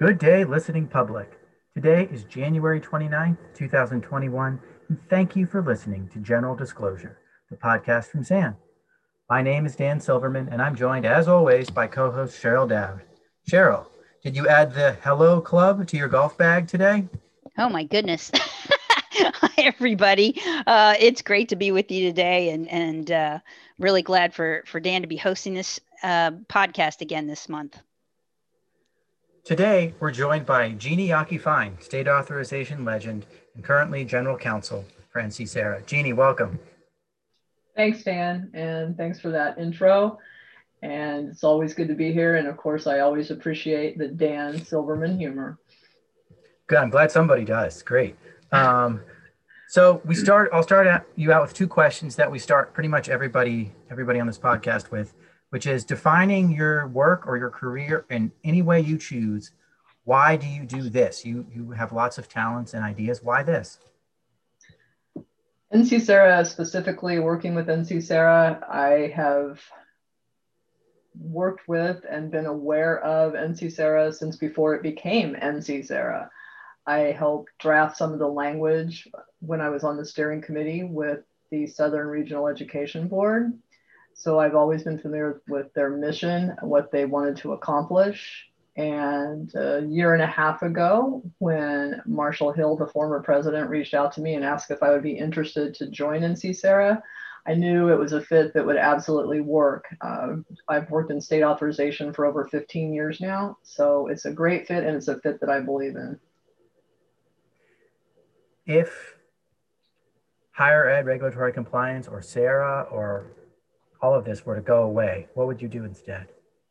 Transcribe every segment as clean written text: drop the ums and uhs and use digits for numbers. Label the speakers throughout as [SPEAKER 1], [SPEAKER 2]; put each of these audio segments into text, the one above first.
[SPEAKER 1] Good day, listening public. Today is January 29th, 2021, and thank you for listening to General Disclosure, the podcast from SAN. My name is Dan Silverman, and I'm joined, as always, by co-host Cheryl Dowd. Cheryl, did you add the Hello Club to your golf bag today?
[SPEAKER 2] Oh my goodness. Hi everybody. It's great to be with you today and really glad for Dan to be hosting this podcast again this month.
[SPEAKER 1] Today, we're joined by Jeannie Yaki Fine, state authorization legend and currently general counsel for NC-SARA. Jeannie, welcome.
[SPEAKER 3] Thanks, Dan, and thanks for that intro. And it's always good to be here. And of course, I always appreciate the Dan Silverman humor.
[SPEAKER 1] Good. I'm glad somebody does. Great. So I'll start you out with two questions that we start pretty much everybody on this podcast with, which is defining your work or your career in any way you choose. Why do you do this? You have lots of talents and ideas. Why this?
[SPEAKER 3] NC-SARA, specifically working with NC-SARA, I have worked with and been aware of NC-SARA since before it became NC-SARA. I helped draft some of the language when I was on the steering committee with the Southern Regional Education Board. So I've always been familiar with their mission, what they wanted to accomplish. And a year and a half ago, when Marshall Hill, the former president, reached out to me and asked if I would be interested to join NC-SARA, I knew it was a fit that would absolutely work. I've worked in state authorization for over 15 years now, so it's a great fit and it's a fit that I believe in.
[SPEAKER 1] If higher ed regulatory compliance or SARA or all of this were to go away, what would you do instead?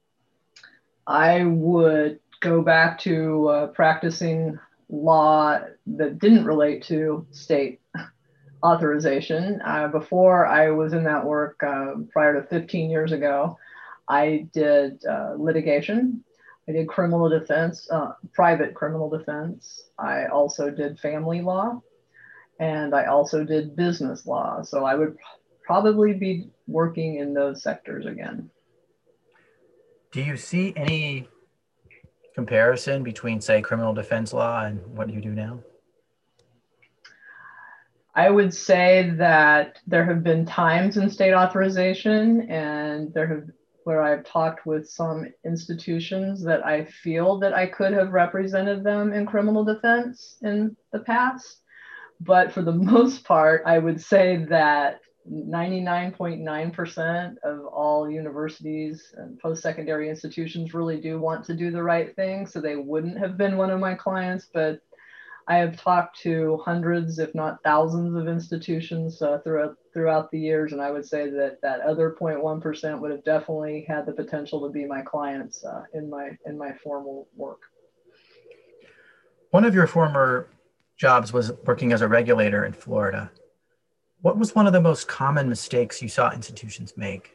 [SPEAKER 3] I would go back to practicing law that didn't relate to state authorization. Before I was in that work, prior to 15 years ago, I did litigation. I did criminal defense, private criminal defense. I also did family law, and I also did business law. So I would probably be working in those sectors again.
[SPEAKER 1] Do you see any comparison between, say, criminal defense law and what you do now?
[SPEAKER 3] I would say that there have been times in state authorization and where I've talked with some institutions that I feel that I could have represented them in criminal defense in the past. But for the most part, I would say that 99.9% of all universities and post-secondary institutions really do want to do the right thing. So they wouldn't have been one of my clients, but I have talked to hundreds, if not thousands of institutions throughout the years. And I would say that other 0.1% would have definitely had the potential to be my clients in my formal work.
[SPEAKER 1] One of your former jobs was working as a regulator in Florida. What was one of the most common mistakes you saw institutions make?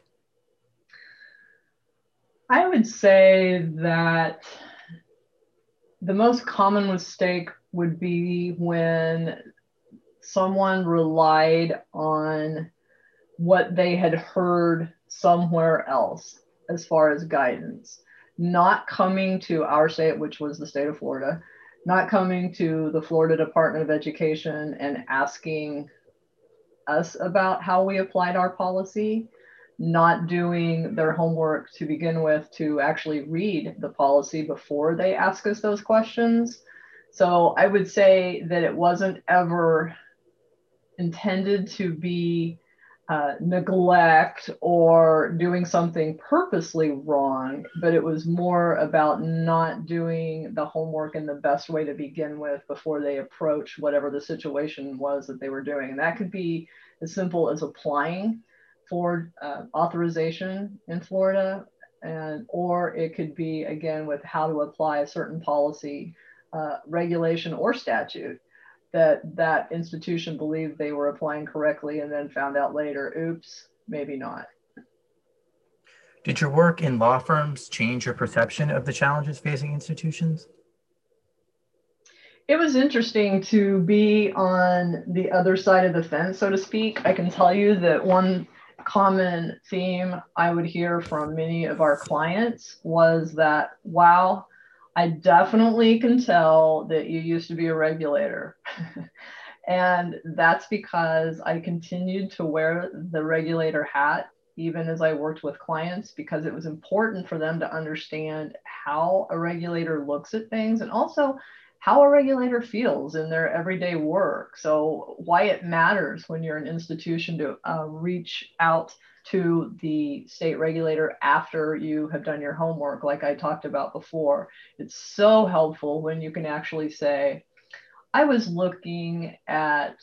[SPEAKER 3] I would say that the most common mistake would be when someone relied on what they had heard somewhere else as far as guidance, not coming to our state, which was the state of Florida, not coming to the Florida Department of Education and asking us about how we applied our policy, not doing their homework to begin with to actually read the policy before they ask us those questions. So I would say that it wasn't ever intended to be neglect or doing something purposely wrong, but it was more about not doing the homework in the best way to begin with before they approach whatever the situation was that they were doing. And that could be as simple as applying for authorization in Florida, or it could be, again, with how to apply a certain policy, regulation, or statute that institution believed they were applying correctly and then found out later, oops, maybe not.
[SPEAKER 1] Did your work in law firms change your perception of the challenges facing institutions?
[SPEAKER 3] It was interesting to be on the other side of the fence, so to speak. I can tell you that one common theme I would hear from many of our clients was that, wow, I definitely can tell that you used to be a regulator. And that's because I continued to wear the regulator hat even as I worked with clients, because it was important for them to understand how a regulator looks at things and also how a regulator feels in their everyday work. So why it matters when you're an institution to reach out to the state regulator after you have done your homework, like I talked about before. It's so helpful when you can actually say, I was looking at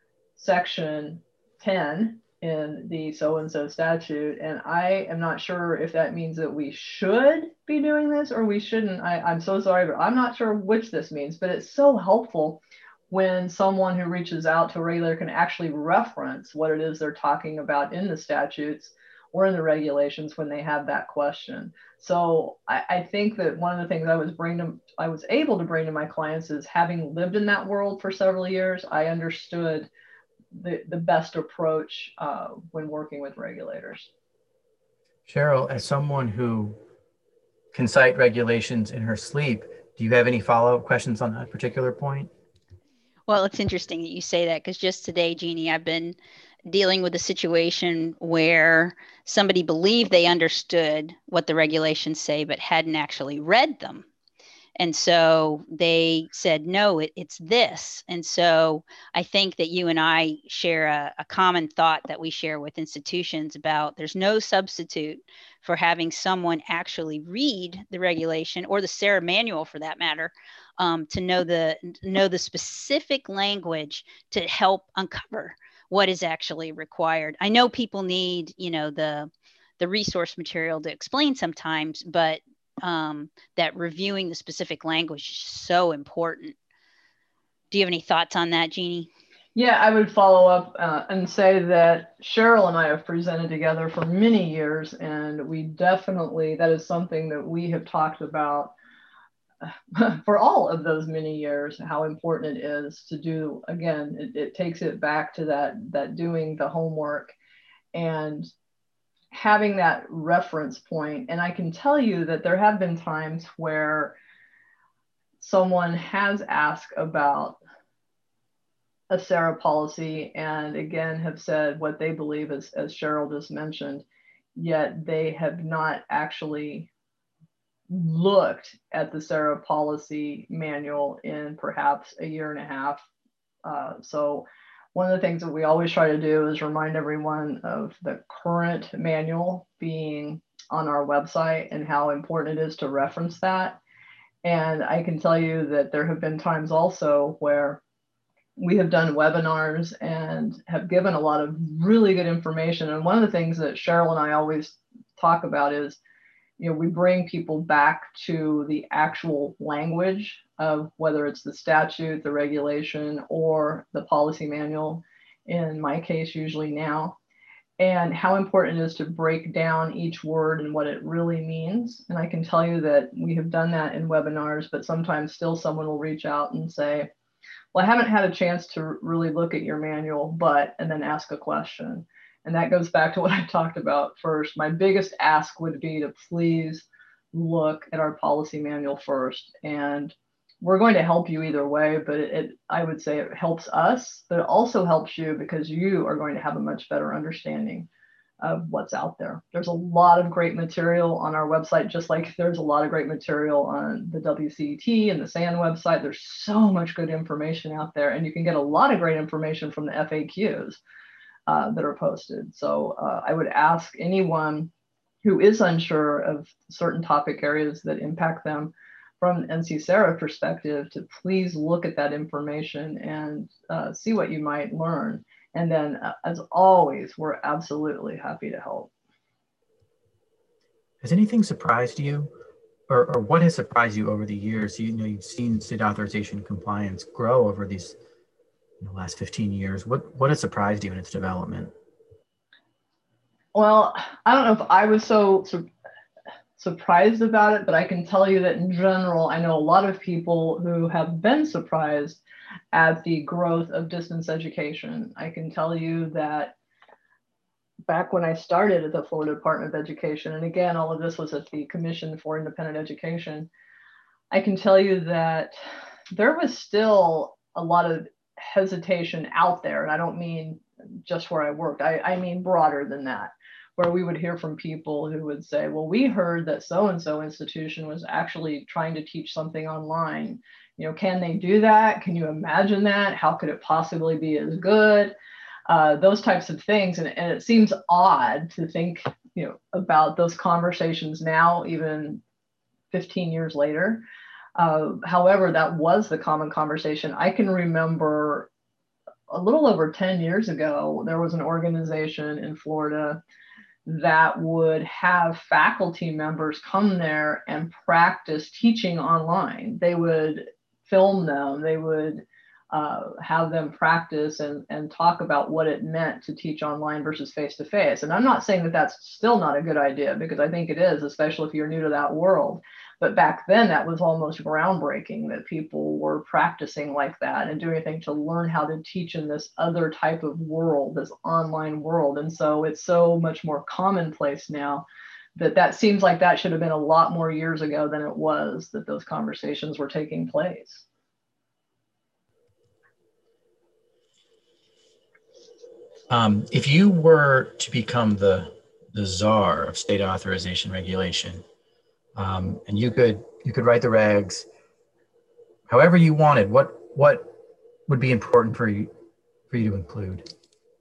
[SPEAKER 3] section 10 in the so-and-so statute, and I am not sure if that means that we should be doing this or we shouldn't. I'm so sorry, but I'm not sure which this means, but it's so helpful when someone who reaches out to a regulator can actually reference what it is they're talking about in the statutes or in the regulations when they have that question. So I think that one of the things I was able to bring to my clients is, having lived in that world for several years, I understood the best approach when working with regulators.
[SPEAKER 1] Cheryl, as someone who can cite regulations in her sleep, do you have any follow-up questions on that particular point?
[SPEAKER 2] Well, it's interesting that you say that, because just today, Jeannie, I've been dealing with a situation where somebody believed they understood what the regulations say, but hadn't actually read them. And so they said, no, it's this. And so I think that you and I share a common thought that we share with institutions about, there's no substitute for having someone actually read the regulation, or the SARA manual for that matter, to know the specific language to help uncover what is actually required. I know people need, the resource material to explain sometimes, but that reviewing the specific language is so important. Do you have any thoughts on that, Jeannie?
[SPEAKER 3] Yeah, I would follow up and say that Cheryl and I have presented together for many years, and we definitely, that is something that we have talked about for all of those many years, how important it is to do. Again, it takes it back to that doing the homework and having that reference point. And I can tell you that there have been times where someone has asked about a SARA policy and again have said what they believe, as Cheryl just mentioned, yet they have not actually looked at the SARA policy manual in perhaps a year and a half. So one of the things that we always try to do is remind everyone of the current manual being on our website and how important it is to reference that. And I can tell you that there have been times also where we have done webinars and have given a lot of really good information. And one of the things that Cheryl and I always talk about is, we bring people back to the actual language of whether it's the statute, the regulation, or the policy manual, in my case, usually now, and how important it is to break down each word and what it really means. And I can tell you that we have done that in webinars, but sometimes still someone will reach out and say, well, I haven't had a chance to really look at your manual, and then ask a question. And that goes back to what I talked about first. My biggest ask would be to please look at our policy manual first. And we're going to help you either way, but I would say it helps us, but it also helps you because you are going to have a much better understanding of what's out there. There's a lot of great material on our website, just like there's a lot of great material on the WCET and the SAN website. There's so much good information out there, and you can get a lot of great information from the FAQs that are posted. So I would ask anyone who is unsure of certain topic areas that impact them from NC SARA perspective to please look at that information and see what you might learn. And then, as always, we're absolutely happy to help.
[SPEAKER 1] Has anything surprised you, or what has surprised you over the years? You've seen state authorization compliance grow over these last 15 years. What has surprised you in its development?
[SPEAKER 3] Well, I don't know if I was so surprised about it, but I can tell you that in general, I know a lot of people who have been surprised at the growth of distance education. I can tell you that back when I started at the Florida Department of Education, and again, all of this was at the Commission for Independent Education, I can tell you that there was still a lot of hesitation out there. And I don't mean just where I worked, I mean broader than that, where we would hear from people who would say, well, we heard that so-and-so institution was actually trying to teach something online. Can they do that? Can you imagine that? How could it possibly be as good? Those types of things. And it seems odd to think, about those conversations now, even 15 years later. However, that was the common conversation. I can remember a little over 10 years ago, there was an organization in Florida that would have faculty members come there and practice teaching online. They would film them, they would have them practice and talk about what it meant to teach online versus face-to-face. And I'm not saying that that's still not a good idea, because I think it is, especially if you're new to that world. But back then, that was almost groundbreaking that people were practicing like that and doing anything to learn how to teach in this other type of world, this online world. And so it's so much more commonplace now that seems like that should have been a lot more years ago than it was that those conversations were taking place.
[SPEAKER 1] If you were to become the czar of state authorization regulation, and you could write the regs however you wanted, what would be important for you to include?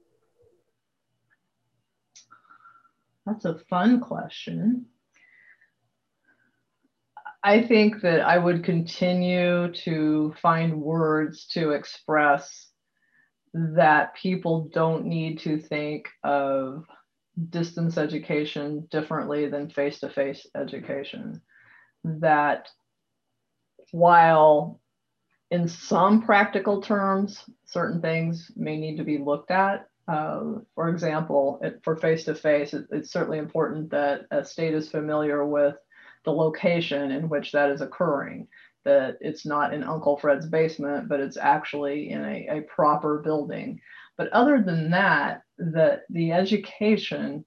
[SPEAKER 3] That's a fun question. I think that I would continue to find words to express that people don't need to think of distance education differently than face-to-face education. That while in some practical terms, certain things may need to be looked at. For example, for face-to-face, it's certainly important that a state is familiar with the location in which that is occurring, that it's not in Uncle Fred's basement, but it's actually in a proper building. But other than that, the education,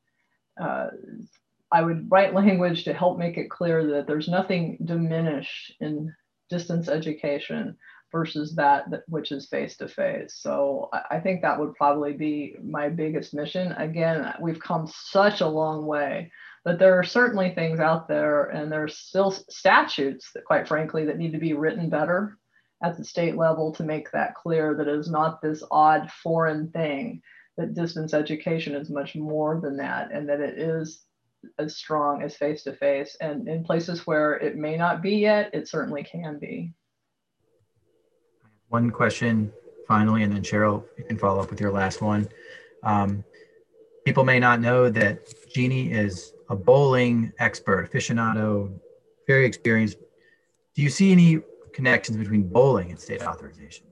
[SPEAKER 3] I would write language to help make it clear that there's nothing diminished in distance education versus that which is face-to-face. So I think that would probably be my biggest mission. Again, we've come such a long way, but there are certainly things out there, and there's still statutes that, quite frankly, that need to be written better at the state level to make that clear, that it is not this odd foreign thing, that distance education is much more than that, and that it is as strong as face-to-face. And in places where it may not be yet, it certainly can be.
[SPEAKER 1] One question finally, and then Cheryl, you can follow up with your last one. People may not know that Jeannie is a bowling expert, aficionado, very experienced. Do you see any connections between bowling and state authorization?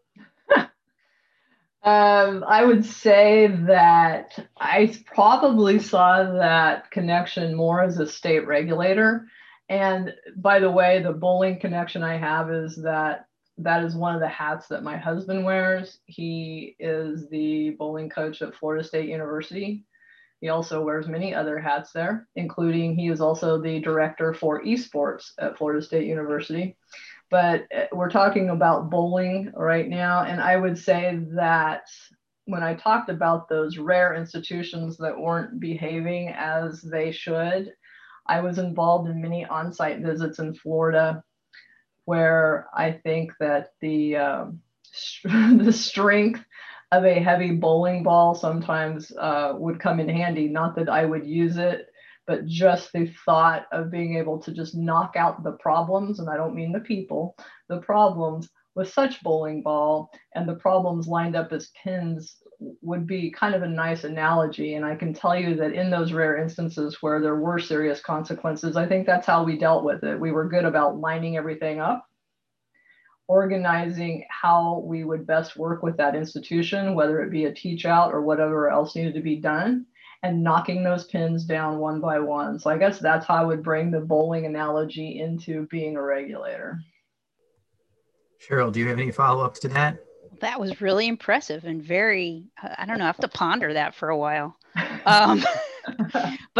[SPEAKER 3] I would say that I probably saw that connection more as a state regulator. And by the way, the bowling connection I have is that is one of the hats that my husband wears. He is the bowling coach at Florida State University. He also wears many other hats there, including he is also the director for esports at Florida State University. But we're talking about bowling right now. And I would say that when I talked about those rare institutions that weren't behaving as they should, I was involved in many on-site visits in Florida, where I think that the strength of a heavy bowling ball sometimes would come in handy. Not that I would use it, but just the thought of being able to just knock out the problems, and I don't mean the people, the problems with such bowling ball, and the problems lined up as pins would be kind of a nice analogy. And I can tell you that in those rare instances where there were serious consequences, I think that's how we dealt with it. We were good about lining everything up, organizing how we would best work with that institution, whether it be a teach out or whatever else needed to be done, and knocking those pins down one by one. So I guess that's how I would bring the bowling analogy into being a regulator.
[SPEAKER 1] Cheryl, do you have any follow-ups to that?
[SPEAKER 2] That was really impressive and very, I don't know, I have to ponder that for a while. But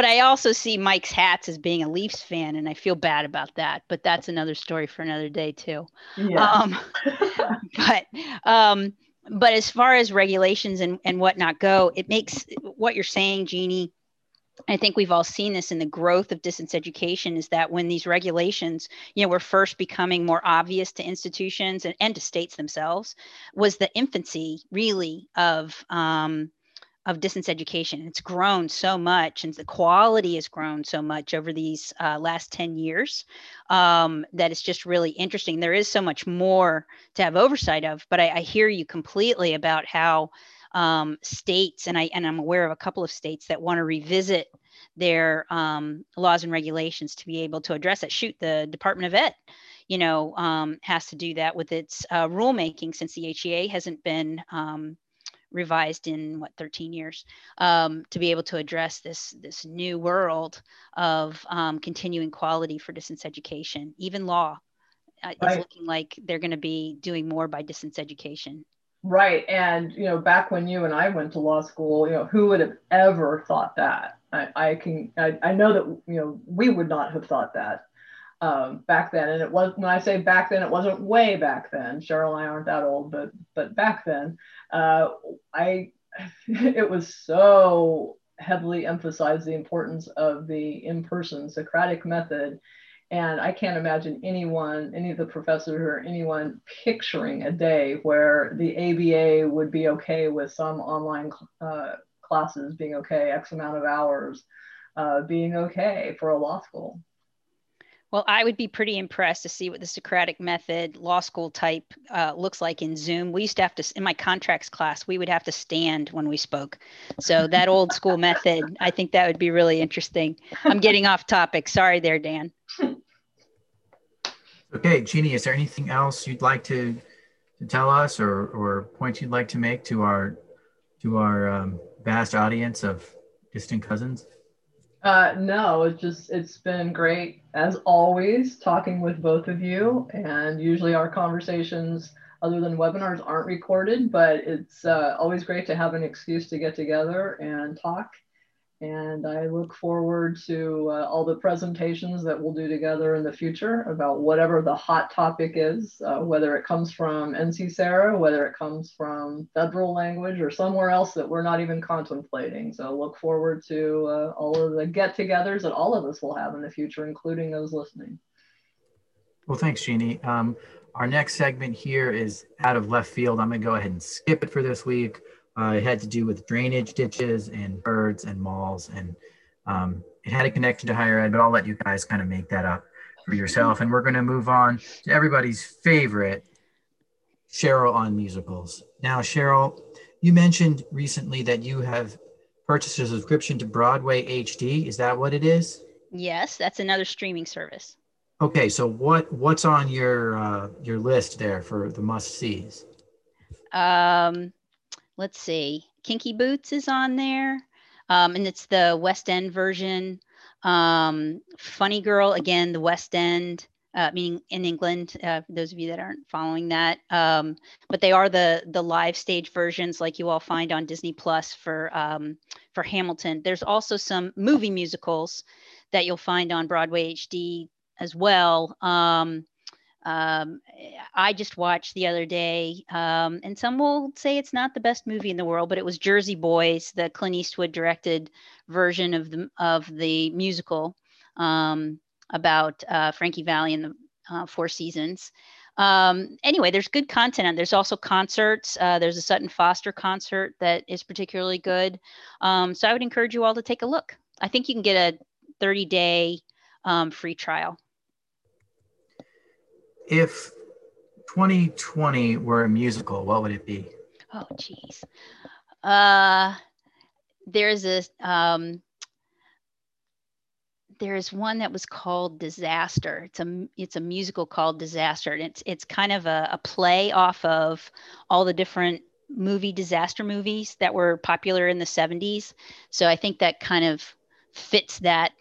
[SPEAKER 2] But I also see Mike's hats as being a Leafs fan, and I feel bad about that. But that's another story for another day too.
[SPEAKER 3] Yeah.
[SPEAKER 2] But um, but as far as regulations and whatnot go, it makes what you're saying, Jeannie. I think we've all seen this in the growth of distance education is that when these regulations, were first becoming more obvious to institutions and to states themselves, was the infancy really of distance education. It's grown so much and the quality has grown so much over these last 10 years that it's just really interesting. There is so much more to have oversight of, but I hear you completely about how states, and I'm aware of a couple of states that want to revisit their laws and regulations to be able to address it. Shoot, the Department of Ed, has to do that with its rulemaking since the HEA hasn't been revised in 13 years to be able to address this new world of continuing quality for distance education. Even law is looking like they're going to be doing more by distance education.
[SPEAKER 3] Right. And, back when you and I went to law school, who would have ever thought that? I know that, we would not have thought that back then. And it was, when I say back then, it wasn't way back then. Cheryl and I aren't that old, but back then, it was so heavily emphasized the importance of the in-person Socratic method. And I can't imagine anyone, any of the professors or anyone picturing a day where the ABA would be okay with some online classes being okay, X amount of hours being okay for a law school.
[SPEAKER 2] Well, I would be pretty impressed to see what the Socratic method law school type looks like in Zoom. We used to have to, in my contracts class, we would have to stand when we spoke. So that old school method, I think that would be really interesting. I'm getting off topic. Sorry there, Dan.
[SPEAKER 1] Okay, Jeannie, is there anything else you'd like to tell us or points you'd like to make to our vast audience of distant cousins?
[SPEAKER 3] No, it's been great as always talking with both of you, and usually our conversations other than webinars aren't recorded, but it's always great to have an excuse to get together and talk. And I look forward to all the presentations that we'll do together in the future about whatever the hot topic is, whether it comes from NC-SARA, whether it comes from federal language or somewhere else that we're not even contemplating. So look forward to all of the get-togethers that all of us will have in the future, including those listening.
[SPEAKER 1] Well, thanks, Jeannie. Our next segment here is out of left field. I'm going to go ahead and skip it for this week. It had to do with drainage ditches and birds and malls, and it had a connection to higher ed, but I'll let you guys kind of make that up for yourself. And we're going to move on to everybody's favorite, Cheryl on musicals. Now, Cheryl, you mentioned recently that you have purchased a subscription to Broadway HD. Is that what it is?
[SPEAKER 2] Yes, that's another streaming service.
[SPEAKER 1] Okay, so what's on your list there for the must-sees?
[SPEAKER 2] Let's see. Kinky Boots is on there, and it's the West End version. Funny Girl, again, the West End, meaning in England, for those of you that aren't following that. But they are the live stage versions like you all find on Disney Plus for Hamilton. There's also some movie musicals that you'll find on Broadway HD as well. I just watched the other day, and some will say it's not the best movie in the world, but it was Jersey Boys, the Clint Eastwood directed version of the musical about Frankie Valli and the Four Seasons. Anyway, there's good content, and there's also concerts. There's a Sutton Foster concert that is particularly good. So I would encourage you all to take a look. I think you can get a 30-day free trial.
[SPEAKER 1] If 2020 were a musical, what would it be?
[SPEAKER 2] Oh, geez. There's one that was called Disaster. It's a musical called Disaster, and it's kind of a play off of all the different disaster movies that were popular in the 70s. So I think that kind of fits that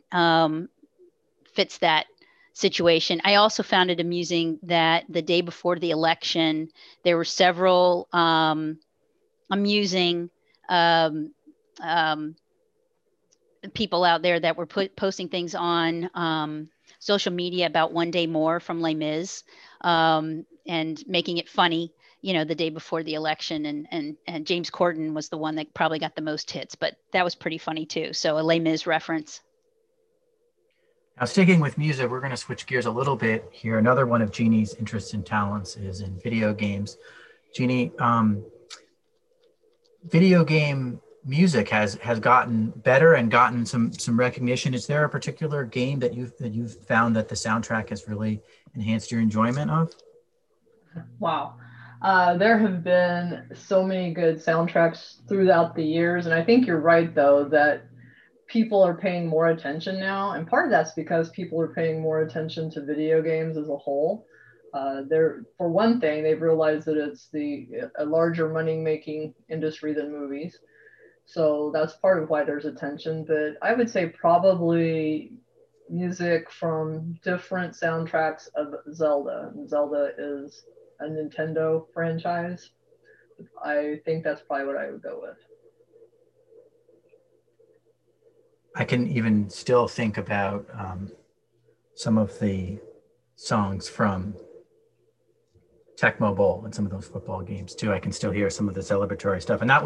[SPEAKER 2] situation. I also found it amusing that the day before the election, there were several amusing people out there that were posting things on social media about One Day More from Les Mis, and making it funny, the day before the election. And James Corden was the one that probably got the most hits, but that was pretty funny too. So a Les Mis reference.
[SPEAKER 1] Now, sticking with music, we're going to switch gears a little bit here. Another one of Jeannie's interests and talents is in video games. Jeannie, video game music has gotten better and gotten some recognition. Is there a particular game that you've found that the soundtrack has really enhanced your enjoyment of?
[SPEAKER 3] Wow. There have been so many good soundtracks throughout the years, and I think you're right, though, that people are paying more attention now, and part of that's because people are paying more attention to video games as a whole. For one thing, they've realized that it's a larger money-making industry than movies, so that's part of why there's attention. But I would say probably music from different soundtracks of Zelda. Zelda is a Nintendo franchise. I think that's probably what I would go with.
[SPEAKER 1] I can even still think about some of the songs from Tecmo Bowl and some of those football games too. I can still hear some of the celebratory stuff. And that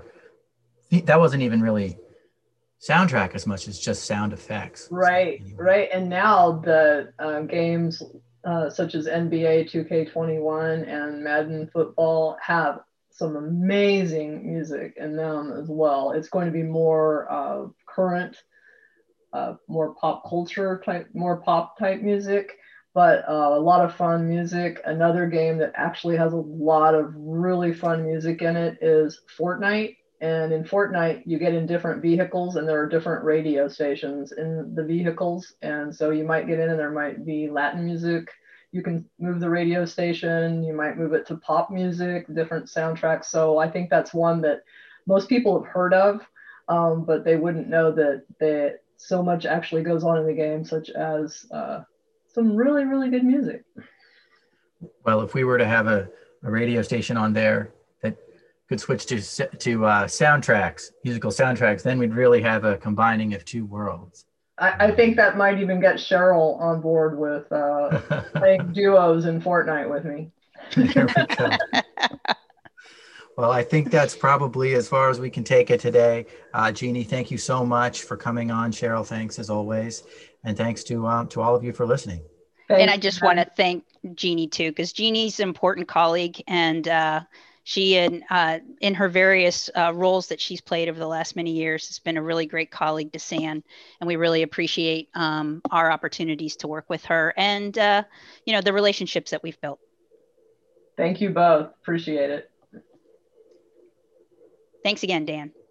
[SPEAKER 1] wasn't even really soundtrack as much as just sound effects.
[SPEAKER 3] Right, so, anyway. Right. And now the games such as NBA 2K21 and Madden Football have some amazing music in them as well. It's going to be more current, more pop culture type, more pop type music, but a lot of fun music. Another game that actually has a lot of really fun music in it is Fortnite. And in Fortnite, you get in different vehicles and there are different radio stations in the vehicles. And so you might get in and there might be Latin music. You can move the radio station. You might move it to pop music, different soundtracks. So I think that's one that most people have heard of, but they wouldn't know that so much actually goes on in the game, such as some really, really good music.
[SPEAKER 1] Well, if we were to have a radio station on there that could switch to soundtracks, musical soundtracks, then we'd really have a combining of two worlds.
[SPEAKER 3] I think that might even get Cheryl on board with playing duos in Fortnite with me.
[SPEAKER 1] There we go. Well, I think that's probably as far as we can take it today. Jeannie, thank you so much for coming on. Cheryl, thanks as always. And thanks to all of you for listening.
[SPEAKER 2] And I just want to thank Jeannie too, because Jeannie's an important colleague, and she, in her various roles that she's played over the last many years, has been a really great colleague to SAN, and we really appreciate our opportunities to work with her and the relationships that we've built.
[SPEAKER 3] Thank you both. Appreciate it.
[SPEAKER 2] Thanks again, Dan.